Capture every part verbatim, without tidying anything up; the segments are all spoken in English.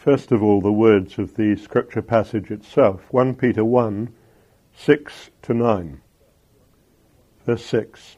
First of all, the words of the scripture passage itself, First Peter one, six to nine. Verse six.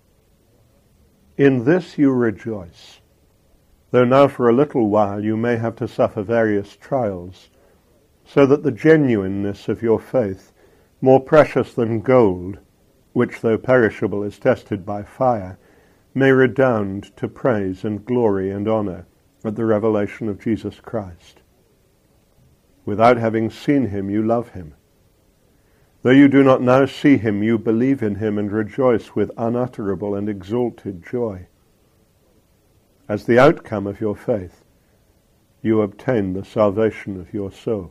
In this you rejoice, though now for a little while you may have to suffer various trials, so that the genuineness of your faith, more precious than gold, which though perishable is tested by fire, may redound to praise and glory and honour at the revelation of Jesus Christ. Without having seen him, you love him. Though you do not now see him, you believe in him and rejoice with unutterable and exalted joy. As the outcome of your faith, you obtain the salvation of your souls.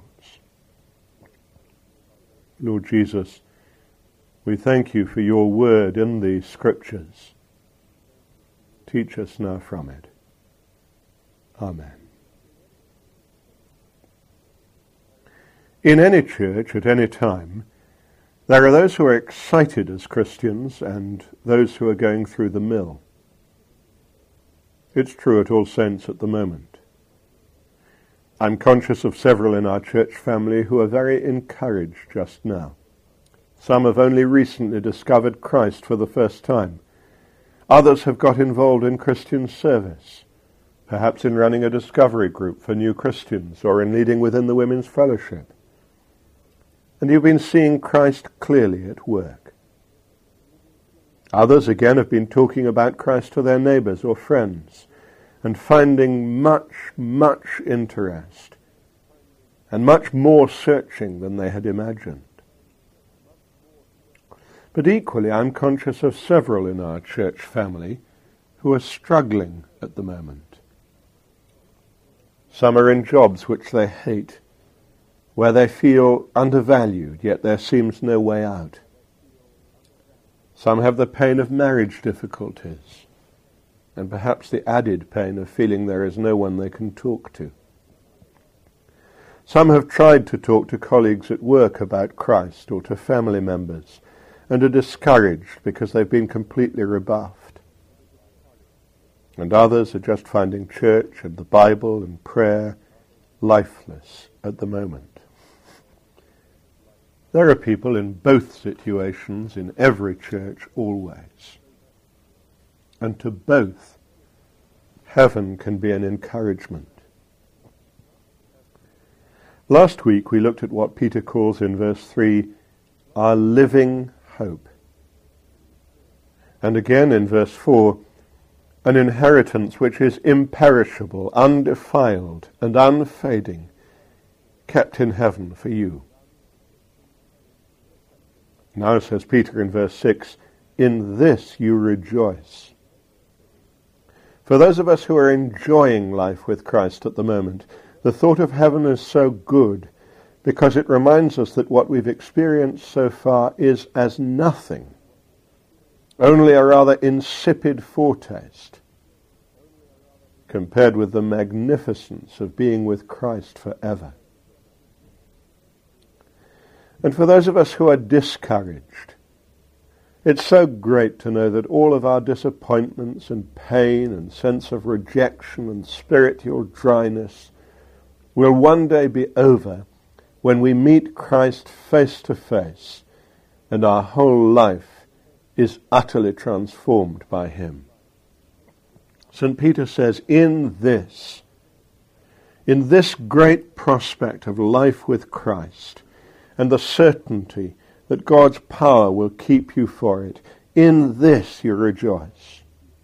Lord Jesus, we thank you for your word in the scriptures. Teach us now from it. Amen. In any church at any time, there are those who are excited as Christians and those who are going through the mill. It's true at All Saints at the moment. I'm conscious of several in our church family who are very encouraged just now. Some have only recently discovered Christ for the first time. Others have got involved in Christian service, perhaps in running a discovery group for new Christians or in leading within the women's fellowship. And you've been seeing Christ clearly at work. Others, again, have been talking about Christ to their neighbours or friends and finding much, much interest and much more searching than they had imagined. But equally, I'm conscious of several in our church family who are struggling at the moment. Some are in jobs which they hate, where they feel undervalued, yet there seems no way out. Some have the pain of marriage difficulties, and perhaps the added pain of feeling there is no one they can talk to. Some have tried to talk to colleagues at work about Christ or to family members, and are discouraged because they've been completely rebuffed. And others are just finding church and the Bible and prayer lifeless at the moment. There are people in both situations in every church always. And to both, heaven can be an encouragement. Last week we looked at what Peter calls in verse three, our living hope. And again in verse four, an inheritance which is imperishable, undefiled, and unfading, kept in heaven for you. Now, says Peter in verse six, in this you rejoice. For those of us who are enjoying life with Christ at the moment, the thought of heaven is so good because it reminds us that what we've experienced so far is as nothing, only a rather insipid foretaste compared with the magnificence of being with Christ forever. And for those of us who are discouraged, it's so great to know that all of our disappointments and pain and sense of rejection and spiritual dryness will one day be over when we meet Christ face to face and our whole life is utterly transformed by him. Saint Peter says, in this, in this great prospect of life with Christ, and the certainty that God's power will keep you for it, in this you rejoice.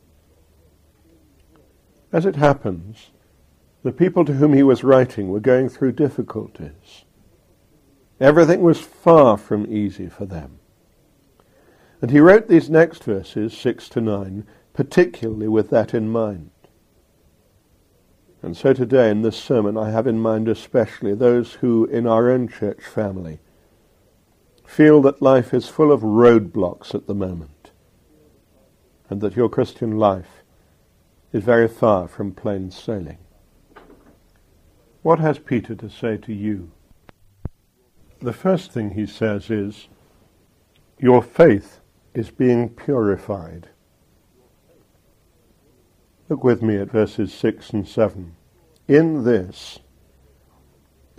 As it happens, the people to whom he was writing were going through difficulties. Everything was far from easy for them. And he wrote these next verses, six to nine, particularly with that in mind. And so today in this sermon I have in mind especially those who in our own church family feel that life is full of roadblocks at the moment and that your Christian life is very far from plain sailing. What has Peter to say to you? The first thing he says is, your faith is being purified. Look with me at verses six and seven. In this,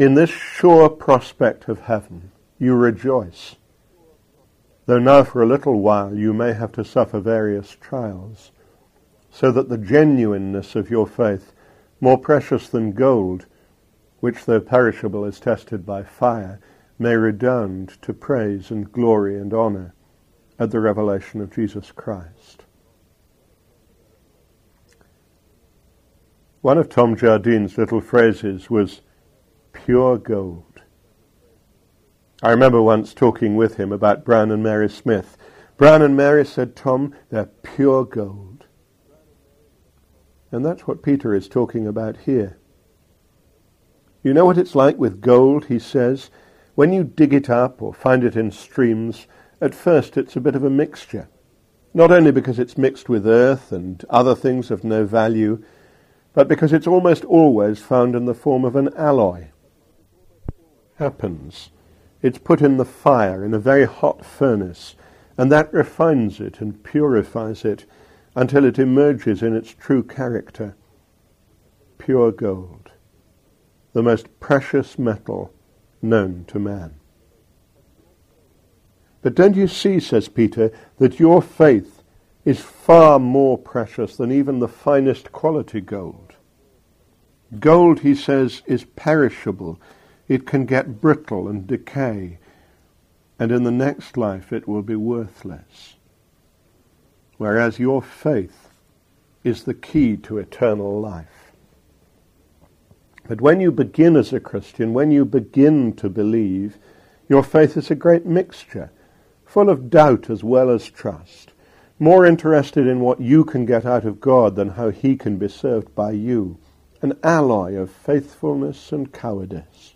In this sure prospect of heaven, you rejoice, though now for a little while you may have to suffer various trials, so that the genuineness of your faith, more precious than gold, which though perishable is tested by fire, may redound to praise and glory and honor at the revelation of Jesus Christ. One of Tom Jardine's little phrases was pure gold. I remember once talking with him about Brown and Mary Smith. Brown and Mary, said Tom, they're pure gold. And that's what Peter is talking about here. You know what it's like with gold, he says. When you dig it up or find it in streams, at first it's a bit of a mixture. Not only because it's mixed with earth and other things of no value, but because it's almost always found in the form of an alloy. Happens. It's put in the fire in a very hot furnace, and that refines it and purifies it until it emerges in its true character. Pure gold, the most precious metal known to man. But don't you see, says Peter, that your faith is far more precious than even the finest quality gold. Gold, he says, is perishable. It can get brittle and decay, and in the next life it will be worthless. Whereas your faith is the key to eternal life. But when you begin as a Christian, when you begin to believe, your faith is a great mixture, full of doubt as well as trust, more interested in what you can get out of God than how he can be served by you, an alloy of faithfulness and cowardice.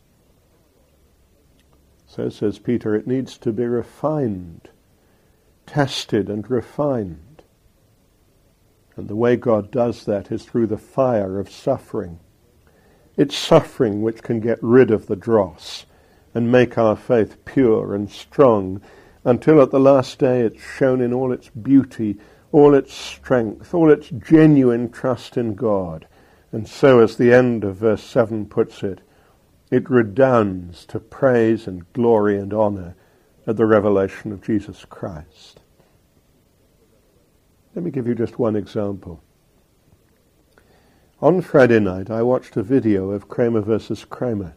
So, says Peter, it needs to be refined, tested and refined. And the way God does that is through the fire of suffering. It's suffering which can get rid of the dross and make our faith pure and strong until at the last day it's shown in all its beauty, all its strength, all its genuine trust in God. And so, as the end of verse seven puts it, it redounds to praise and glory and honor at the revelation of Jesus Christ. Let me give you just one example. On Friday night, I watched a video of Kramer versus Kramer.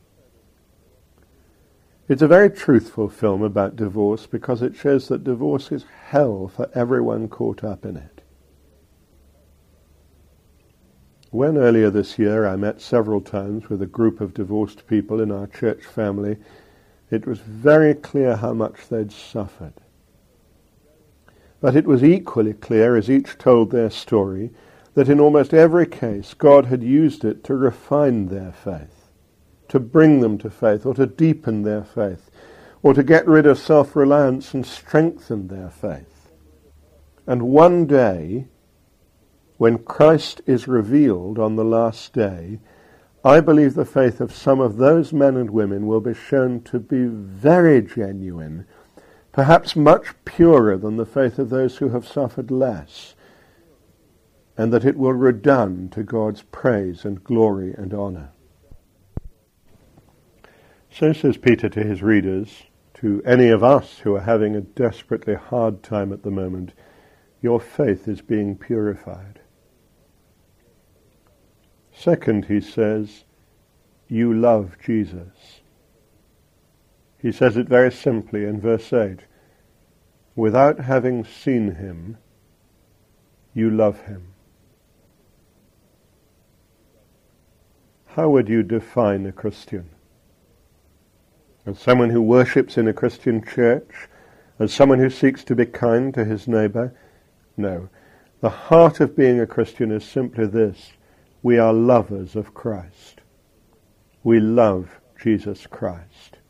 It's a very truthful film about divorce because it shows that divorce is hell for everyone caught up in it. When earlier this year I met several times with a group of divorced people in our church family, it was very clear how much they'd suffered. But it was equally clear, as each told their story, that in almost every case God had used it to refine their faith, to bring them to faith, or to deepen their faith, or to get rid of self-reliance and strengthen their faith. And one day, when Christ is revealed on the last day, I believe the faith of some of those men and women will be shown to be very genuine, perhaps much purer than the faith of those who have suffered less, and that it will redound to God's praise and glory and honor. So says Peter to his readers, to any of us who are having a desperately hard time at the moment, your faith is being purified. Second, he says, you love Jesus. He says it very simply in verse eight. Without having seen him, you love him. How would you define a Christian? As someone who worships in a Christian church? As someone who seeks to be kind to his neighbor? No. The heart of being a Christian is simply this. We are lovers of Christ. We love Jesus Christ.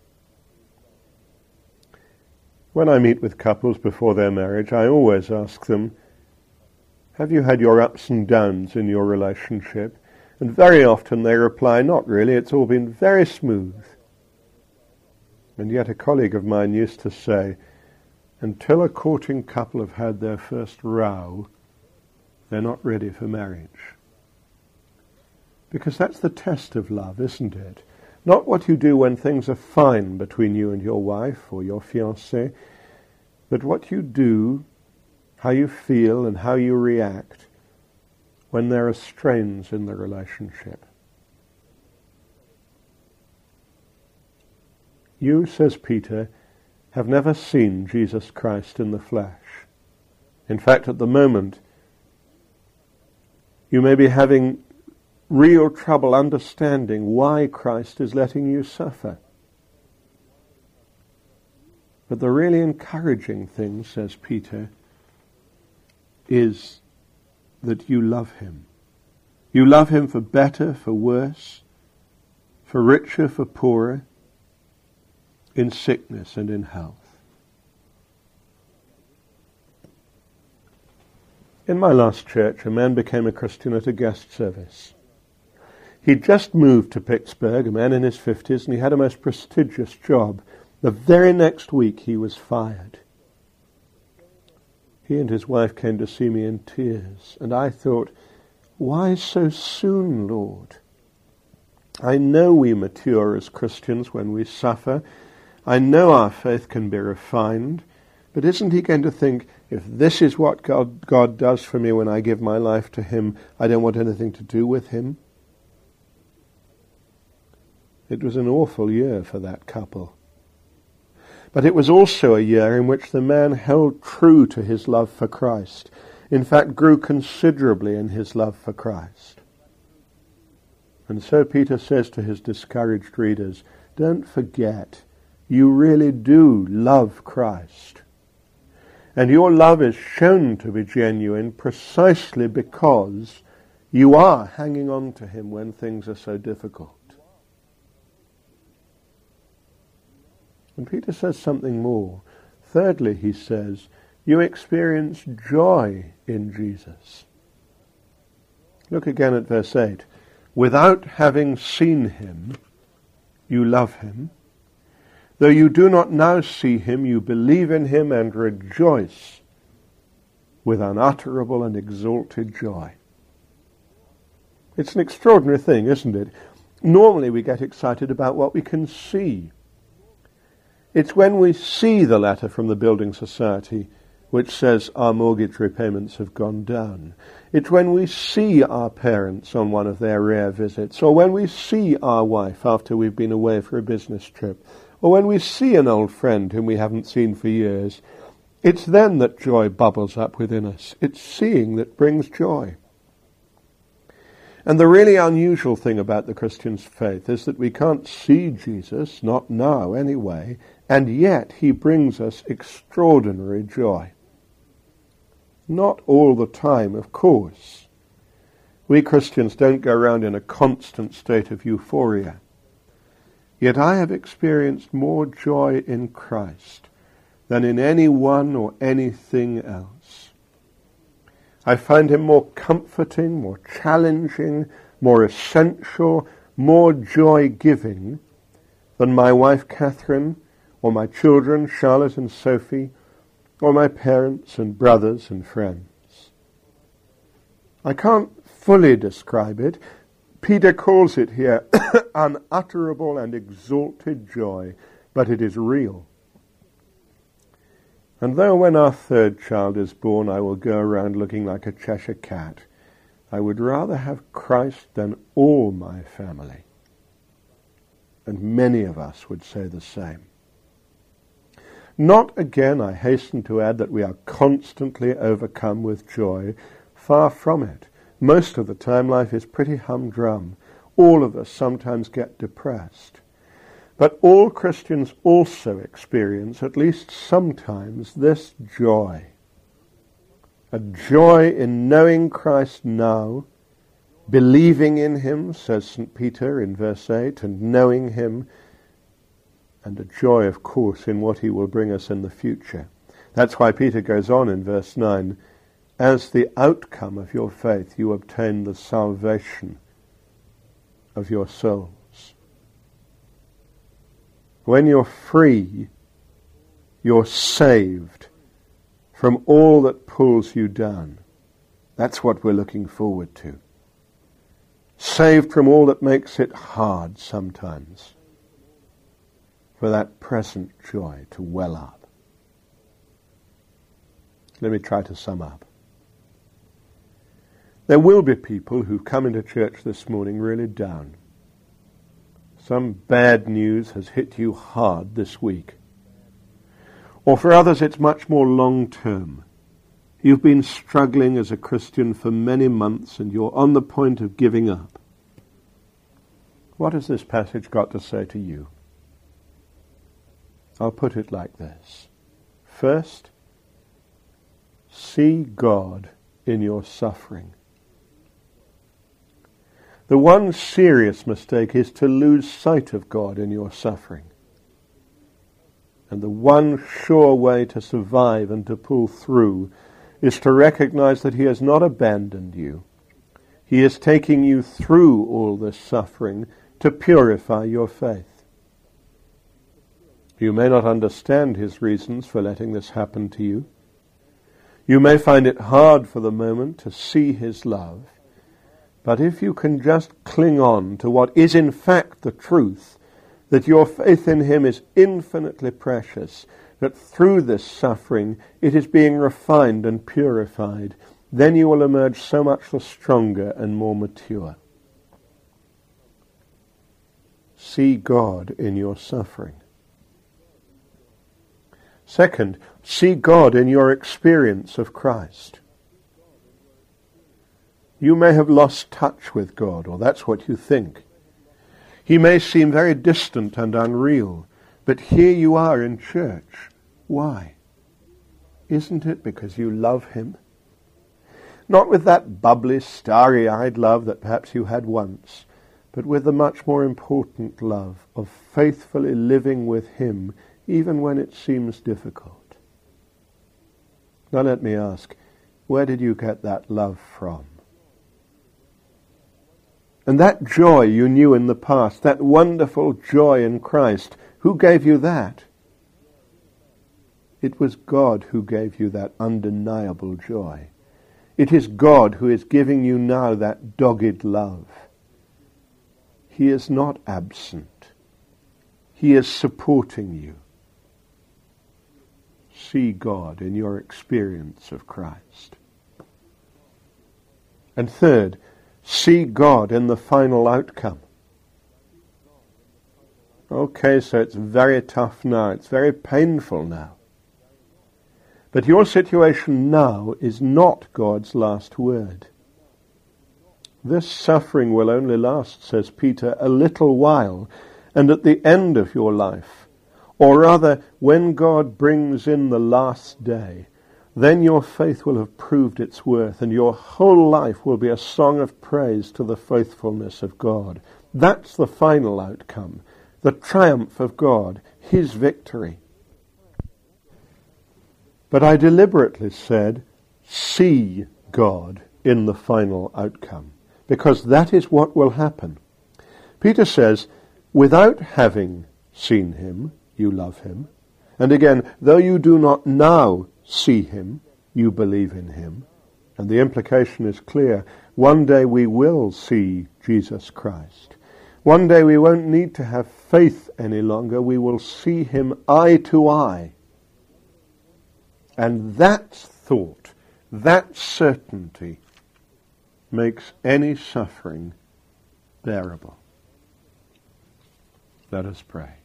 When I meet with couples before their marriage, I always ask them, have you had your ups and downs in your relationship? And very often they reply, not really, it's all been very smooth. And yet a colleague of mine used to say, until a courting couple have had their first row, they're not ready for marriage. Because that's the test of love, isn't it? Not what you do when things are fine between you and your wife or your fiancé, but what you do, how you feel and how you react when there are strains in the relationship. You, says Peter, have never seen Jesus Christ in the flesh. In fact, at the moment, you may be having real trouble understanding why Christ is letting you suffer. But the really encouraging thing, says Peter, is that you love him. You love him for better, for worse, for richer, for poorer, in sickness and in health. In my last church, a man became a Christian at a guest service. He'd just moved to Pittsburgh, a man in his fifties, and he had a most prestigious job. The very next week he was fired. He and his wife came to see me in tears, and I thought, why so soon, Lord? I know we mature as Christians when we suffer. I know our faith can be refined, but isn't he going to think, if this is what God, God does for me when I give my life to him, I don't want anything to do with him? It was an awful year for that couple. But it was also a year in which the man held true to his love for Christ. In fact, grew considerably in his love for Christ. And so Peter says to his discouraged readers, don't forget, you really do love Christ. And your love is shown to be genuine precisely because you are hanging on to him when things are so difficult. And Peter says something more. Thirdly, he says, you experience joy in Jesus. Look again at verse eight. Without having seen him, you love him. Though you do not now see him, you believe in him and rejoice with unutterable and exalted joy. It's an extraordinary thing, isn't it? Normally we get excited about what we can see. It's when we see the letter from the Building Society which says our mortgage repayments have gone down. It's when we see our parents on one of their rare visits, or when we see our wife after we've been away for a business trip, or when we see an old friend whom we haven't seen for years. It's then that joy bubbles up within us. It's seeing that brings joy. And the really unusual thing about the Christian's faith is that we can't see Jesus, not now anyway, and yet he brings us extraordinary joy. Not all the time, of course. We Christians don't go around in a constant state of euphoria. Yet I have experienced more joy in Christ than in anyone or anything else. I find him more comforting, more challenging, more essential, more joy-giving than my wife Catherine, or my children Charlotte and Sophie, or my parents and brothers and friends. I can't fully describe it. Peter calls it here unutterable and exalted joy, but it is real. And though when our third child is born I will go around looking like a Cheshire cat, I would rather have Christ than all my family. And many of us would say the same. Not again, I hasten to add, that we are constantly overcome with joy. Far from it. Most of the time life is pretty humdrum. All of us sometimes get depressed. But all Christians also experience, at least sometimes, this joy. A joy in knowing Christ now, believing in him, says Saint Peter in verse eight, and knowing him, and a joy, of course, in what he will bring us in the future. That's why Peter goes on in verse nine, as the outcome of your faith you obtain the salvation of your souls. When you're free, you're saved from all that pulls you down. That's what we're looking forward to. saved from all that makes it hard sometimes, for that present joy to well up. Let me try to sum up. There will be people who've come into church this morning really down. Some bad news has hit you hard this week. Or for others it's much more long-term. You've been struggling as a Christian for many months and you're on the point of giving up. What has this passage got to say to you? I'll put it like this. First, see God in your suffering. The one serious mistake is to lose sight of God in your suffering. And the one sure way to survive and to pull through is to recognize that he has not abandoned you. He is taking you through all this suffering to purify your faith. You may not understand his reasons for letting this happen to you. You may find it hard for the moment to see his love. But if you can just cling on to what is in fact the truth, that your faith in him is infinitely precious, that through this suffering it is being refined and purified, then you will emerge so much the stronger and more mature. See God in your suffering. Second, see God in your experience of Christ. You may have lost touch with God, or that's what you think. He may seem very distant and unreal, but here you are in church. Why? Isn't it because you love him? Not with that bubbly, starry-eyed love that perhaps you had once, but with the much more important love of faithfully living with him even when it seems difficult. Now let me ask, where did you get that love from? And that joy you knew in the past, that wonderful joy in Christ, who gave you that? It was God who gave you that undeniable joy. It is God who is giving you now that dogged love. He is not absent. He is supporting you. See God in your experience of Christ. And third, see God in the final outcome. Okay, so it's very tough now. It's very painful now. But your situation now is not God's last word. This suffering will only last, says Peter, a little while, and at the end of your life, or rather, when God brings in the last day, then your faith will have proved its worth, and your whole life will be a song of praise to the faithfulness of God. That's the final outcome, the triumph of God, his victory. But I deliberately said, see God in the final outcome, because that is what will happen. Peter says, without having seen him, you love him. And again, though you do not now see him, you believe in him. And the implication is clear. One day we will see Jesus Christ. One day we won't need to have faith any longer. We will see him eye to eye. And that thought, that certainty, makes any suffering bearable. Let us pray.